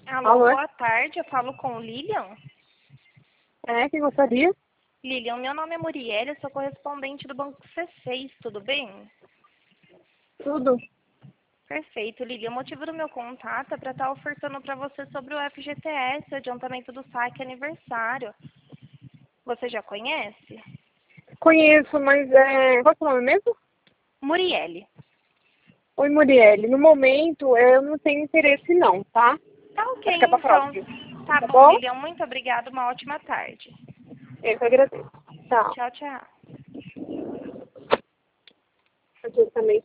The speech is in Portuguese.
Alô, Alô? boa tarde. Eu falo com o Lilian. Quem gostaria? Lilian, meu nome é Muriel, eu sou correspondente do Banco C6, tudo bem? Tudo. Perfeito, Lilian. O motivo do meu contato é para estar ofertando para você sobre o FGTS, adiantamento do saque aniversário. Você já conhece? Conheço, mas qual é o seu nome mesmo? Muriel. Oi, Muriel. No momento, eu não tenho interesse não, tá? Tá ok, Vai ficar pra então. próxima. Tá Tá bom, bom? Lilian. Muito obrigada. Uma ótima tarde. Eu que agradeço. Tchau. Tchau, tchau. Aqui também.